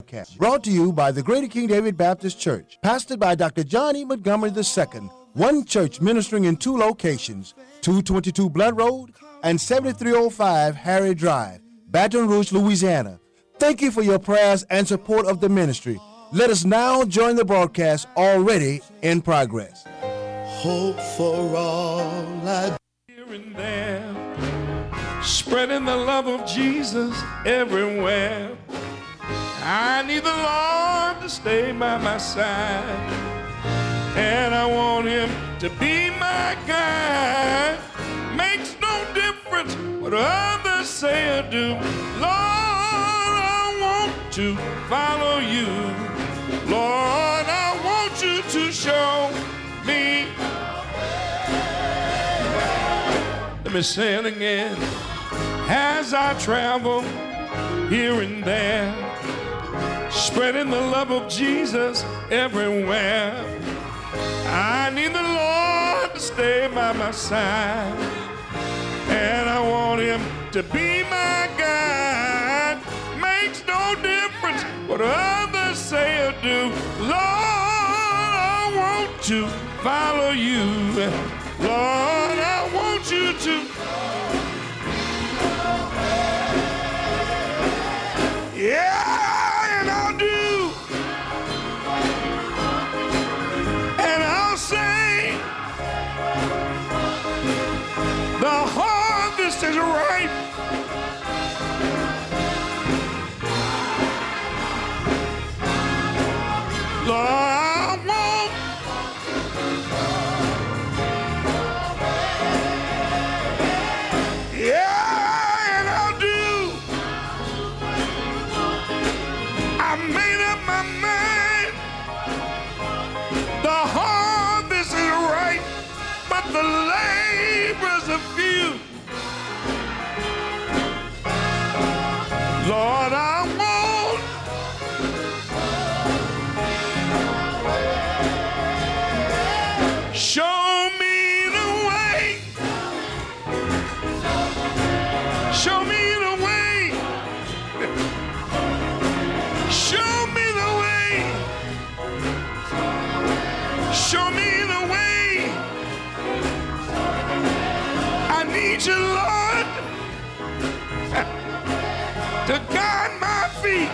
Brought to you by the Greater King David Baptist Church, pastored by Dr. John E. Montgomery II. One church ministering in two locations, 222 Blunt Road and 7305 Harry Drive, Baton Rouge, Louisiana. Thank you for your prayers and support of the ministry. Let us now join the broadcast already in progress. Hope for all I here and there, spreading the love of Jesus everywhere. I need the Lord to stay by my side, and I want Him to be my guide. Makes no difference what others say or do. Lord, I want to follow you. Lord, I want you to show me. Let me say it again. As I travel here and there, spreading the love of Jesus everywhere, I need the Lord to stay by my side, and I want Him to be my guide. Makes no difference what others say or do. Lord, I want to follow you. Lord, I want you to. Yeah, and I'll do. And I'll say, the harvest is ripe. Lord, I want. Yeah, and I'll do. I made up my mind. The harvest is ripe, but the laborers are few. Lord, I want. Show me the way. Show me the way. Show me the way. Show me the way. I need you, Lord, to guide my feet.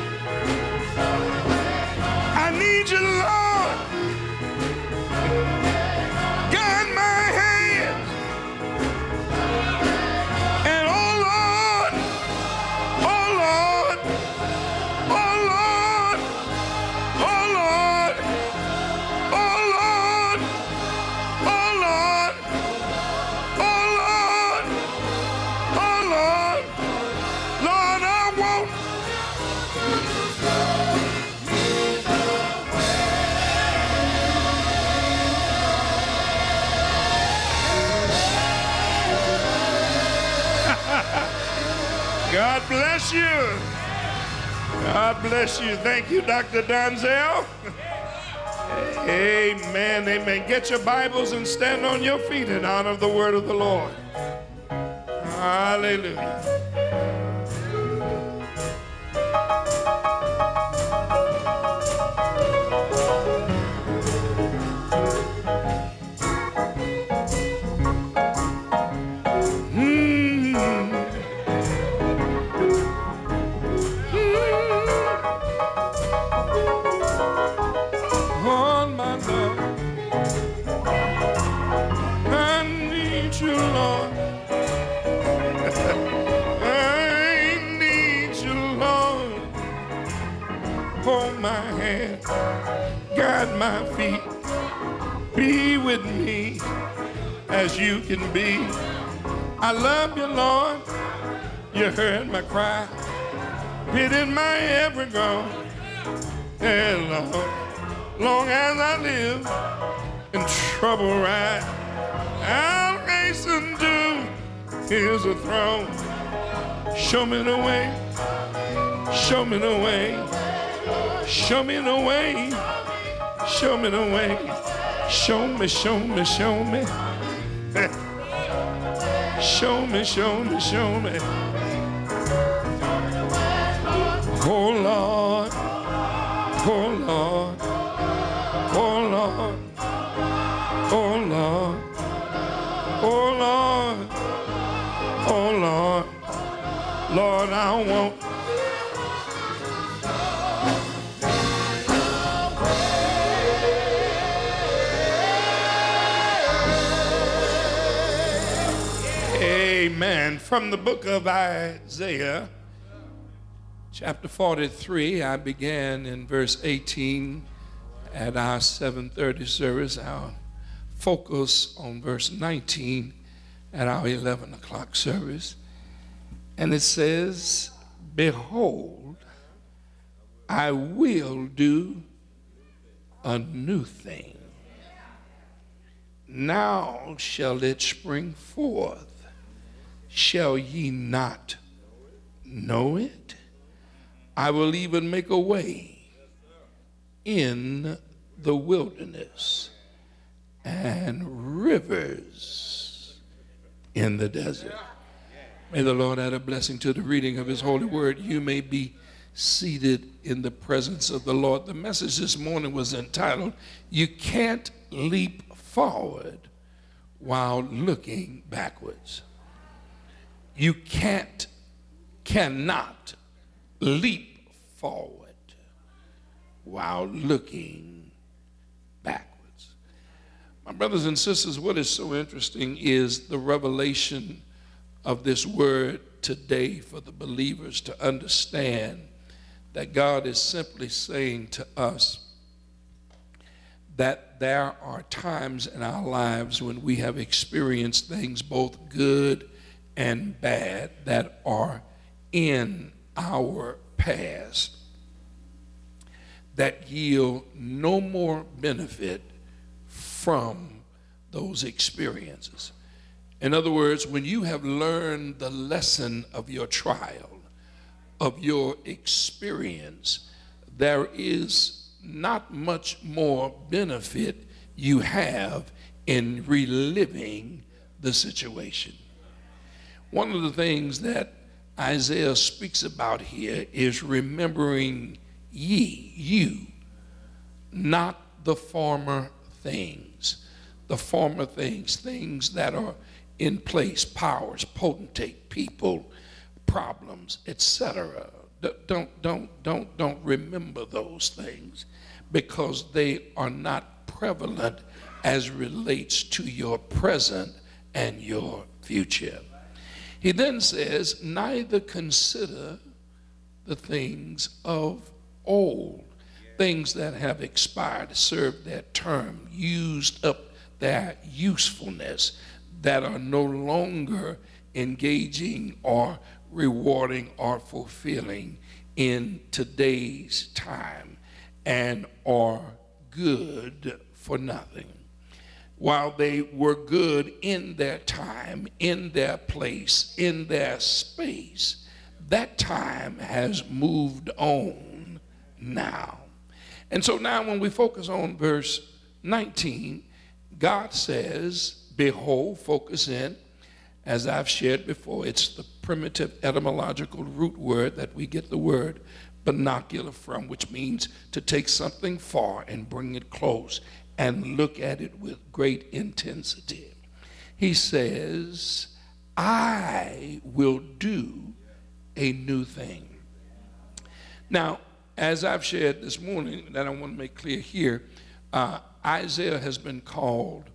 I need you, Lord, guide my hands. And oh Lord, oh Lord, oh Lord, oh Lord, oh Lord, oh Lord, oh Lord, oh Lord, Lord, I want. God bless you. God bless you. Thank you, Dr. Donzel. Amen. Amen. Get your Bibles and stand on your feet in honor of the word of the Lord. Hallelujah. On my love, I need you, Lord. I need you, Lord. Hold my hand, guide my feet, be with me as you can be. I love you, Lord. You heard my cry, pity my every groan. And Lord, long as I live in trouble right, I'll hasten to His throne. Show me the way, show me the way, show me the way, show me the way, show me, show me, show me, show me, show me, show me. Oh Lord. don't want. Amen. From the book of Isaiah, chapter 43, I began in verse 18 at our 7:30 service. I'll focus on verse 19 at our 11 o'clock service. And it says, behold, I will do a new thing. Now shall it spring forth. Shall ye not know it? I will even make a way in the wilderness and rivers in the desert. May the Lord add a blessing to the reading of his holy word. You may be seated in the presence of the Lord. The message this morning was entitled, You Can't Leap Forward While Looking Backwards. You cannot leap forward while looking backwards. My brothers and sisters, what is so interesting is the revelation of this word today for the believers to understand that God is simply saying to us that there are times in our lives when we have experienced things both good and bad that are in our past that yield no more benefit from those experiences. In other words, when you have learned the lesson of your trial, of your experience, there is not much more benefit you have in reliving the situation. One of the things that Isaiah speaks about here is remembering you, not the former things. The former things that are in place, powers, potentate, people, problems, etc. Don't remember those things because they are not prevalent as relates to your present and your future. He then says, neither consider the things of old, things that have expired, served their term, used up their usefulness, that are no longer engaging or rewarding or fulfilling in today's time and are good for nothing. While they were good in their time, in their place, in their space, that time has moved on now. And so now when we focus on verse 19, God says, behold, focus in, as I've shared before, it's the primitive etymological root word that we get the word binocular from, which means to take something far and bring it close and look at it with great intensity. He says, I will do a new thing. Now, as I've shared this morning, that I want to make clear here, Isaiah has been called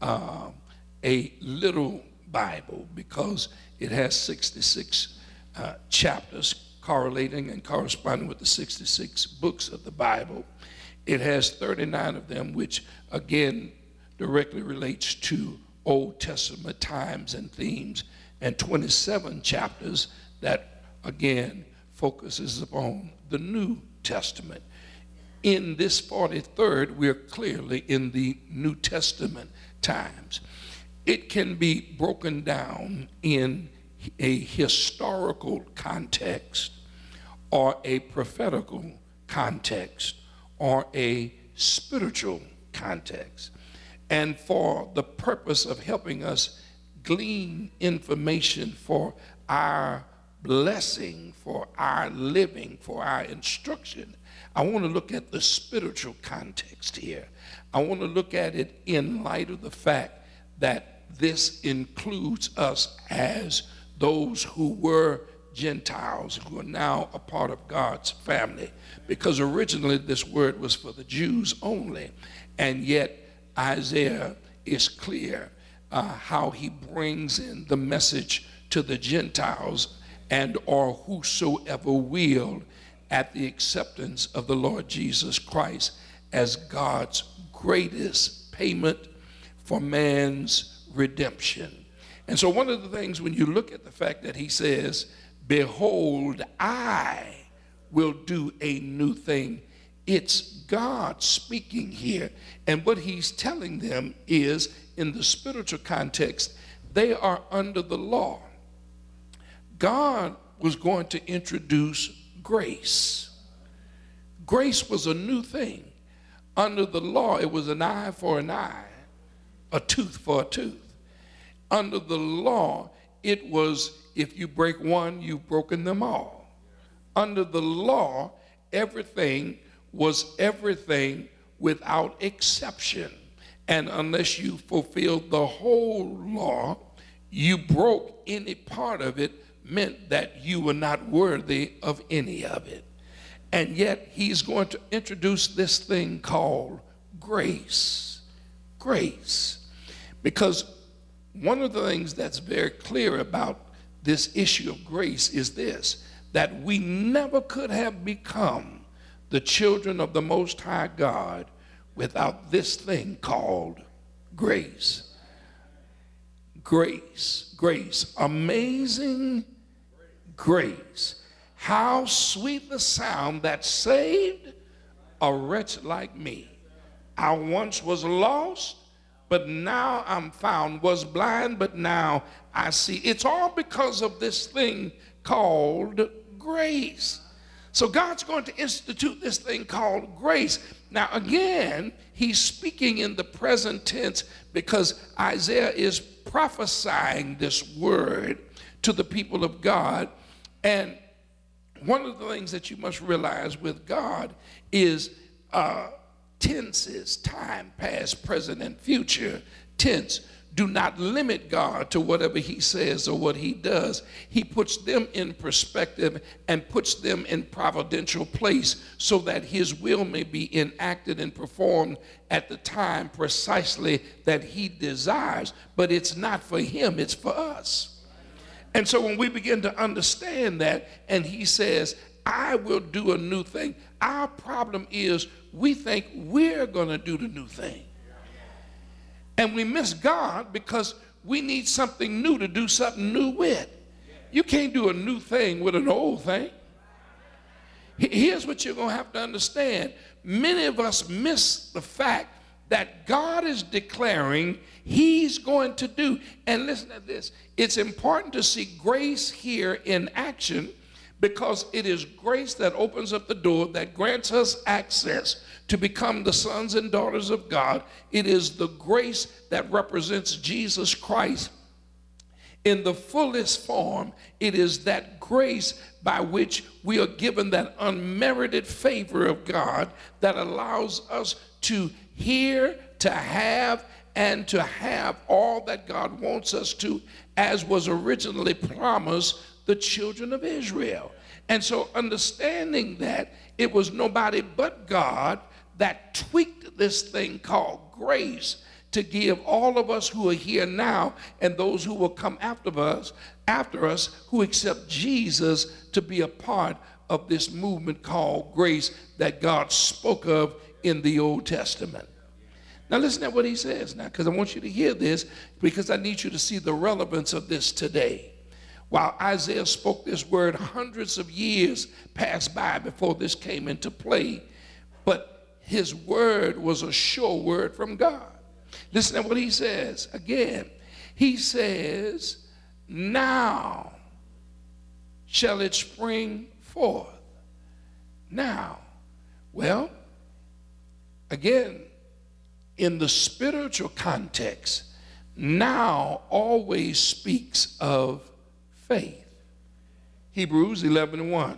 a little Bible because it has 66 chapters correlating and corresponding with the 66 books of the Bible. It has 39 of them, which again directly relates to Old Testament times and themes, and 27 chapters that again focuses upon the New Testament. In this 43rd, we're clearly in the New Testament times. It can be broken down in a historical context or a prophetical context or a spiritual context. And for the purpose of helping us glean information for our blessing, for our living, for our instruction, I want to look at the spiritual context here. I want to look at it in light of the fact that this includes us as those who were Gentiles who are now a part of God's family, because originally this word was for the Jews only, and yet Isaiah is clear how he brings in the message to the Gentiles and or whosoever will at the acceptance of the Lord Jesus Christ as God's greatest payment for man's redemption. And so one of the things when you look at the fact that he says, behold, I will do a new thing, it's God speaking here. And what he's telling them is, in the spiritual context, they are under the law. God was going to introduce grace. Grace was a new thing. Under the law, it was an eye for an eye, a tooth for a tooth. Under the law, it was if you break one, you've broken them all. Under the law, everything was everything without exception. And unless you fulfilled the whole law, you broke any part of it, meant that you were not worthy of any of it. And yet he's going to introduce this thing called grace. Grace. Because one of the things that's very clear about this issue of grace is this, that we never could have become the children of the Most High God without this thing called grace. Grace, grace, amazing grace. How sweet the sound that saved a wretch like me. I once was lost, but now I'm found, was blind, but now I see. It's all because of this thing called grace. So God's going to institute this thing called grace. Now again, he's speaking in the present tense because Isaiah is prophesying this word to the people of God. And one of the things that you must realize with God is tenses, time, past, present, and future tense, do not limit God to whatever he says or what he does. He puts them in perspective and puts them in providential place so that his will may be enacted and performed at the time precisely that he desires. But it's not for him, it's for us. And so when we begin to understand that, and he says, I will do a new thing, our problem is we think we're going to do the new thing. And we miss God because we need something new to do something new with. You can't do a new thing with an old thing. Here's what you're going to have to understand. Many of us miss the fact that God is declaring he's going to do. And listen to this. It's important to see grace here in action because it is grace that opens up the door that grants us access to become the sons and daughters of God. It is the grace that represents Jesus Christ in the fullest form. It is that grace by which we are given that unmerited favor of God that allows us to hear, to have, and to have all that God wants us to, as was originally promised the children of Israel. And so understanding that it was nobody but God that tweaked this thing called grace to give all of us who are here now and those who will come after us who accept Jesus to be a part of this movement called grace that God spoke of in the Old Testament. Now listen to what he says now, because I want you to hear this, because I need you to see the relevance of this today. While Isaiah spoke this word, hundreds of years passed by before this came into play, but his word was a sure word from God. Listen to what he says again. He says, now shall it spring forth. Now. Well, again, in the spiritual context, now always speaks of faith. Hebrews 11:1.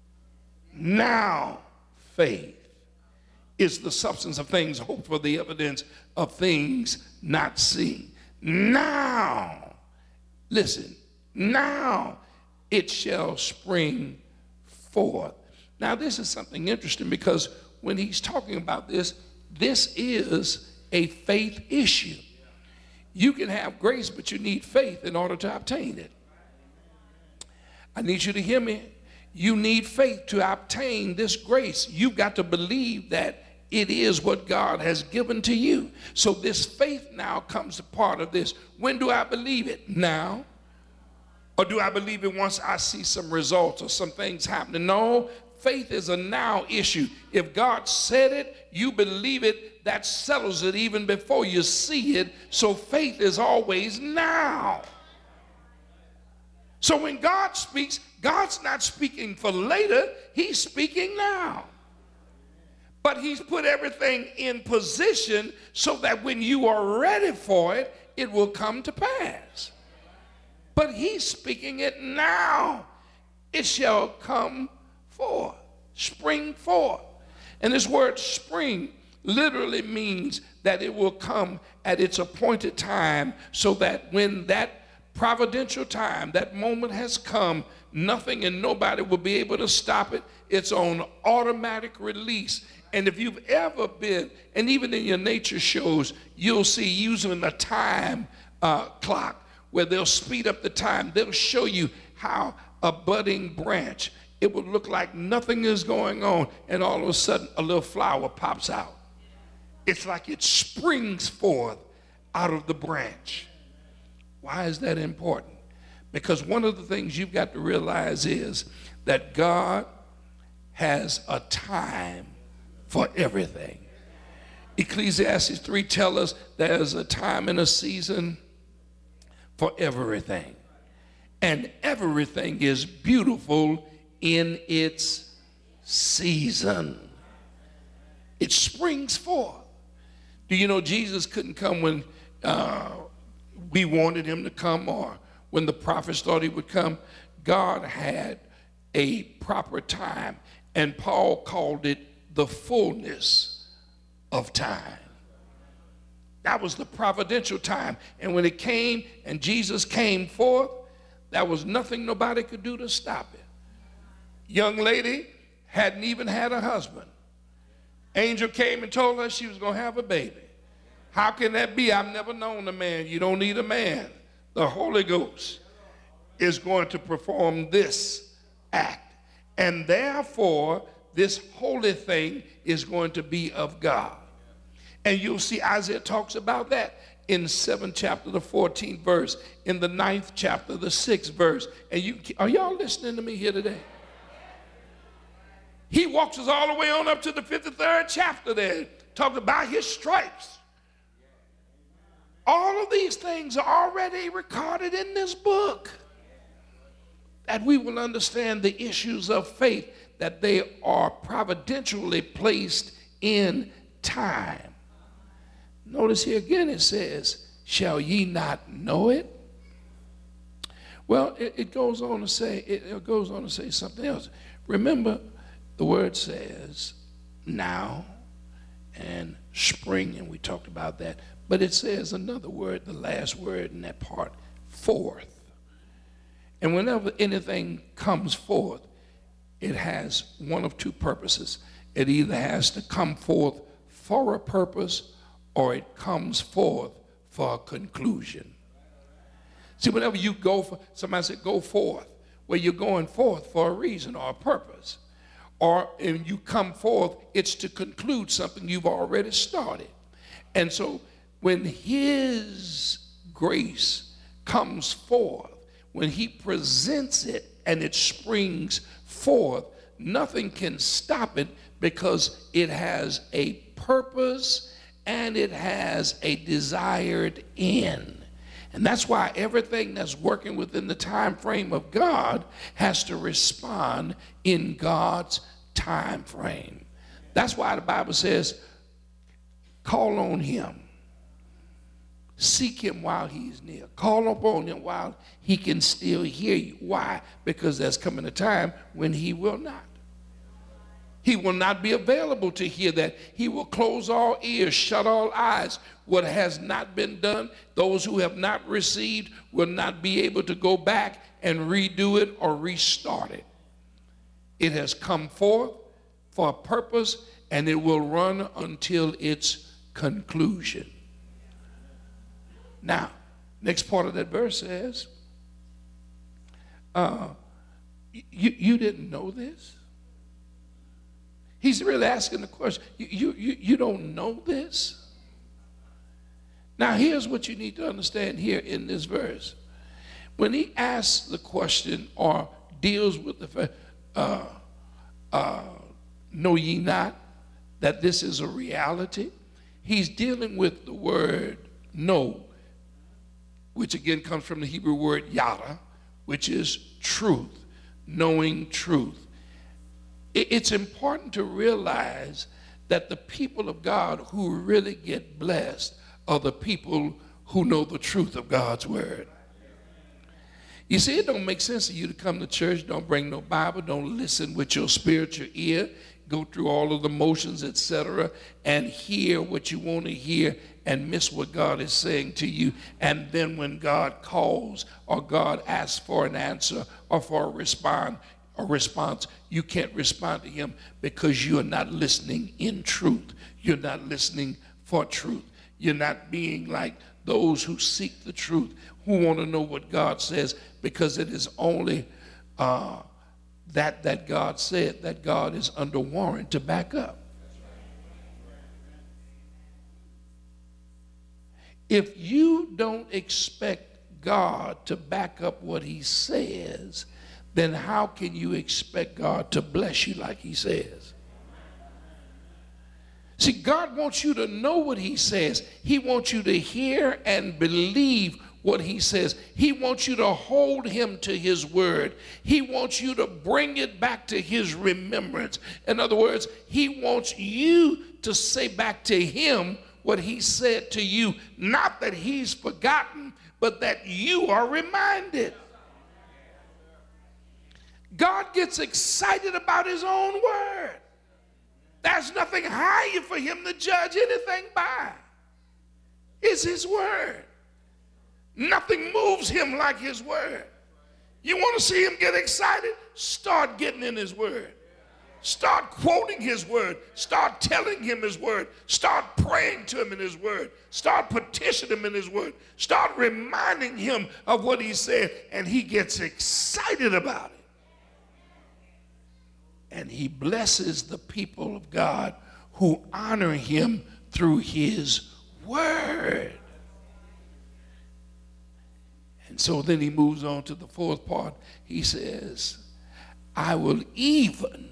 Now faith is the substance of things hoped for, the evidence of things not seen. Now, listen, now it shall spring forth. Now, this is something interesting because when he's talking about this, this is a faith issue. You can have grace, but you need faith in order to obtain it. I need you to hear me. You need faith to obtain this grace. You've got to believe that it is what God has given to you. So this faith now comes a part of this. When do I believe it? Now? Or do I believe it once I see some results or some things happening? No, faith is a now issue. If God said it, you believe it, that settles it even before you see it. So faith is always now. So when God speaks, God's not speaking for later, he's speaking now. But he's put everything in position so that when you are ready for it, it will come to pass. But he's speaking it now. It shall come forth, spring forth. And this word spring literally means that it will come at its appointed time, so that when that providential time, that moment has come, nothing and nobody will be able to stop it. It's on automatic release. And if you've ever been, and even in your nature shows, you'll see using a time clock where they'll speed up the time. They'll show you how a budding branch, it would look like nothing is going on, and all of a sudden a little flower pops out. It's like it springs forth out of the branch. Why is that important? Because one of the things you've got to realize is that God has a time for everything. Ecclesiastes 3 tells us there's a time and a season for everything. And everything is beautiful in its season. It springs forth. Do you know Jesus couldn't come when we wanted him to come, or when the prophets thought he would come? God had a proper time, and Paul called it the fullness of time. That was the providential time. And when it came and Jesus came forth, there was nothing nobody could do to stop it. Young lady hadn't even had a husband. Angel came and told her she was going to have a baby. How can that be? I've never known a man. You don't need a man. The Holy Ghost is going to perform this act. And therefore, this holy thing is going to be of God. And you'll see Isaiah talks about that in the 7th chapter, the 14th verse, in the 9th chapter, the 6th verse. And are y'all listening to me here today? He walks us all the way on up to the 53rd chapter there, talking about his stripes. All of these things are already recorded in this book, that we will understand the issues of faith, that they are providentially placed in time. Notice here again it says, shall ye not know it? Well, it goes on to say something else. Remember, the word says now and spring, and we talked about that. But it says another word, the last word in that part, forth. And whenever anything comes forth, it has one of two purposes. It either has to come forth for a purpose, or it comes forth for a conclusion. See, whenever you go for, somebody said go forth, well, you're going forth for a reason or a purpose. Or if you come forth, it's to conclude something you've already started. And so when his grace comes forth, when he presents it and it springs forth, nothing can stop it, because it has a purpose and it has a desired end. And that's why everything that's working within the time frame of God has to respond in God's time frame. That's why the Bible says, call on him. Seek him while he's near. Call upon him while he can still hear you. Why? Because there's coming a time when he will not. He will not be available to hear that. He will close all ears, shut all eyes. What has not been done, those who have not received will not be able to go back and redo it or restart it. It has come forth for a purpose, and it will run until its conclusion. Now, next part of that verse says, you didn't know this? He's really asking the question, you don't know this? Now, here's what you need to understand here in this verse. When he asks the question or deals with the fact, know ye not that this is a reality? He's dealing with the word know, which again comes from the Hebrew word yada, which is truth, knowing truth. It's important to realize that the people of God who really get blessed are the people who know the truth of God's word. You see, it don't make sense for you to come to church, don't bring no Bible, don't listen with your spiritual ear, go through all of the motions, etc., and hear what you want to hear and miss what God is saying to you. And then when God calls or God asks for an answer or for a response, you can't respond to him because you are not listening in truth. You're not listening for truth. You're not being like those who seek the truth, who want to know what God says, because it is only that God said, that God is under warrant to back up. If you don't expect God to back up what he says, then how can you expect God to bless you like he says? See, God wants you to know what he says. He wants you to hear and believe what he says. He wants you to hold him to his word. He wants you to bring it back to his remembrance. In other words, he wants you to say back to him what he said to you. Not that he's forgotten, but that you are reminded. God gets excited about his own word. There's nothing higher for him to judge anything by. It's his word. Nothing moves him like his word. You want to see him get excited? Start getting in his word. Start quoting his word. Start telling him his word. Start praying to him in his word. Start petitioning him in his word. Start reminding him of what he said, and he gets excited about it. And he blesses the people of God who honor him through his word. And so then he moves on to the fourth part. He says, I will even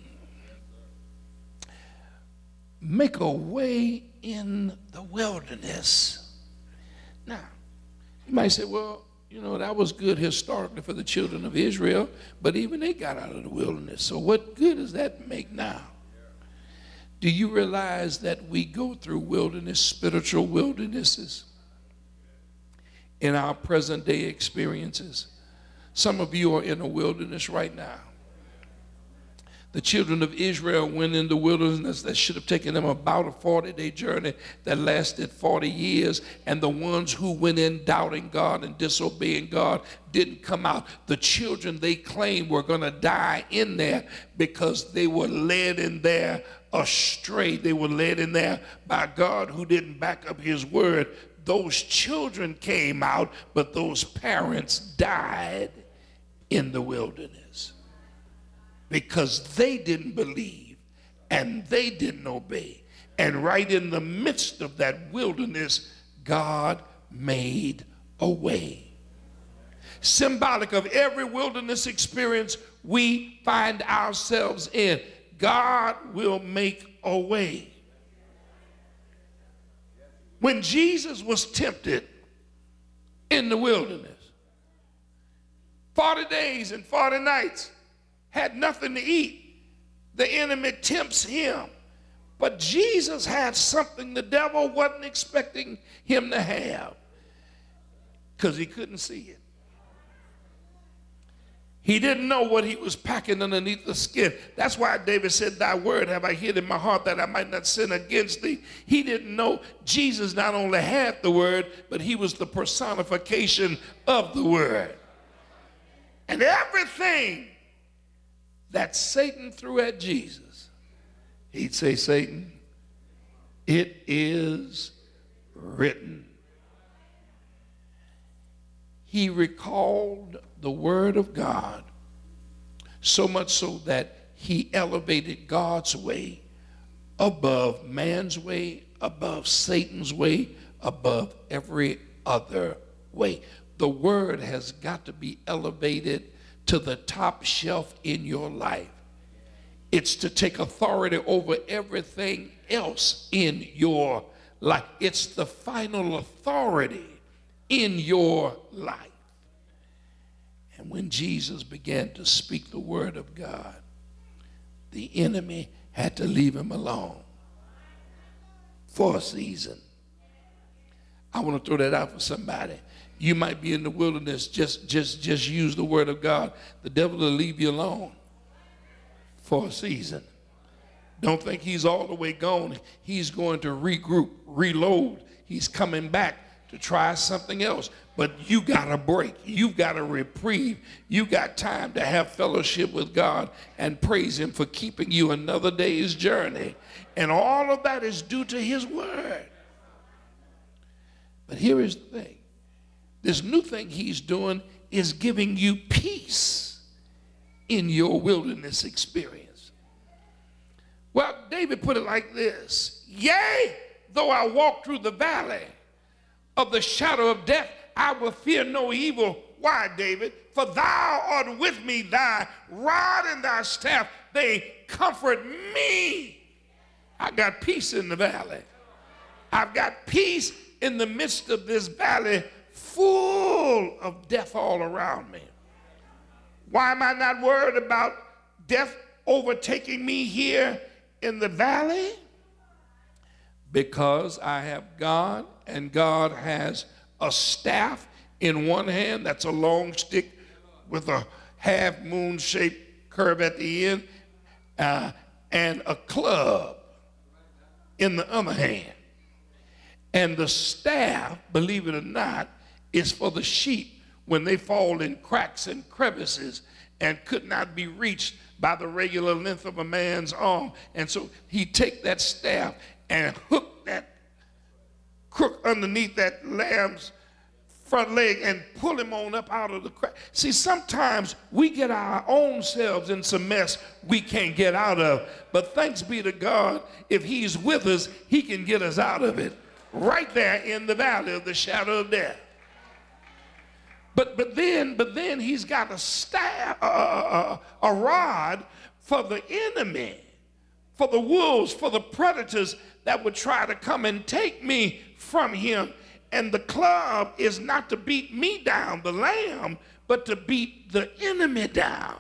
make a way in the wilderness. Now, you might say, well, you know, that was good historically for the children of Israel, but even they got out of the wilderness. So what good does that make now? Do you realize that we go through wilderness, spiritual wildernesses in our present day experiences? Some of you are in a wilderness right now. The children of Israel went in the wilderness that should have taken them about a 40-day journey that lasted 40 years. And the ones who went in doubting God and disobeying God didn't come out. The children they claimed were going to die in there because they were led in there astray. They were led in there by God who didn't back up his word. Those children came out, but those parents died in the wilderness, because they didn't believe and they didn't obey. And right in the midst of that wilderness, God made a way. Symbolic of every wilderness experience we find ourselves in, God will make a way. When Jesus was tempted in the wilderness, 40 days and 40 nights, had nothing to eat. The enemy tempts him. But Jesus had something the devil wasn't expecting him to have, because he couldn't see it. He didn't know what he was packing underneath the skin. That's why David said, thy word have I hid in my heart that I might not sin against thee. He didn't know Jesus not only had the word, but he was the personification of the word. And everything that Satan threw at Jesus, he'd say, Satan, it is written. He recalled the word of God, so much so that he elevated God's way above man's way, above Satan's way, above every other way. The word has got to be elevated to the top shelf in your life. It's to take authority over everything else in your life. It's the final authority in your life. And when Jesus began to speak the word of God, the enemy had to leave him alone for a season. I want to throw that out for somebody. You might be in the wilderness, just use the word of God. The devil will leave you alone for a season. Don't think he's all the way gone. He's going to regroup, reload. He's coming back to try something else. But you got a break. You've got a reprieve. You got time to have fellowship with God and praise him for keeping you another day's journey. And all of that is due to his word. But here is the thing. This new thing he's doing is giving you peace in your wilderness experience. Well, David put it like this. Yea, though I walk through the valley of the shadow of death, I will fear no evil. Why, David? For thou art with me, thy rod and thy staff, they comfort me. I got peace in the valley. I've got peace in the midst of this valley full of death all around me. Why am I not worried about death overtaking me here in the valley? Because I have God, and God has a staff in one hand, that's a long stick with a half moon shaped curve at the end, and a club in the other hand. And the staff, believe it or not, is for the sheep when they fall in cracks and crevices and could not be reached by the regular length of a man's arm. And so he take that staff and hook that crook underneath that lamb's front leg and pull him on up out of the crack. See, sometimes we get our own selves in some mess we can't get out of. But thanks be to God, if he's with us, he can get us out of it. Right there in the valley of the shadow of death. But then he's got a staff, a rod for the enemy, for the wolves, for the predators that would try to come and take me from him. And the club is not to beat me down, the lamb, but to beat the enemy down.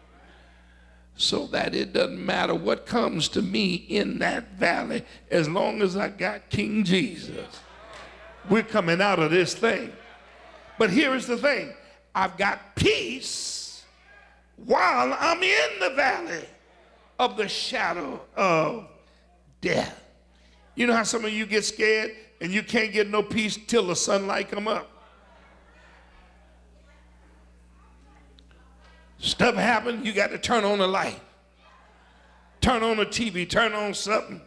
So that it doesn't matter what comes to me in that valley, as long as I got King Jesus. We're coming out of this thing. But here is the thing. I've got peace while I'm in the valley of the shadow of death. You know how some of you get scared and you can't get no peace till the sunlight come up? Stuff happens, you got to turn on the light. Turn on the TV, turn on something.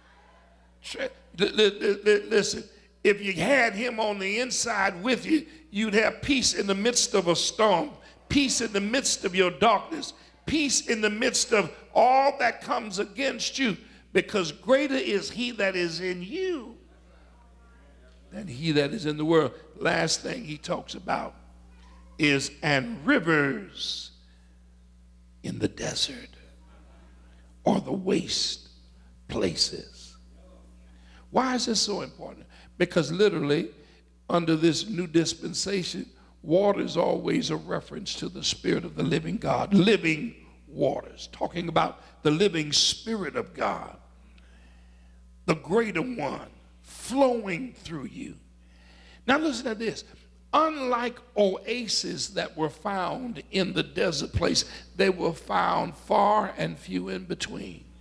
Listen, if you had him on the inside with you, you'd have peace in the midst of a storm, peace in the midst of your darkness, peace in the midst of all that comes against you, because greater is he that is in you than he that is in the world. Last thing he talks about is, and rivers in the desert or the waste places. Why is this so important? Because literally, under this new dispensation, water is always a reference to the Spirit of the living God. Living waters, talking about the living Spirit of God, the greater one flowing through you. Now listen to this. Unlike oases that were found in the desert place, they were found far and few in between.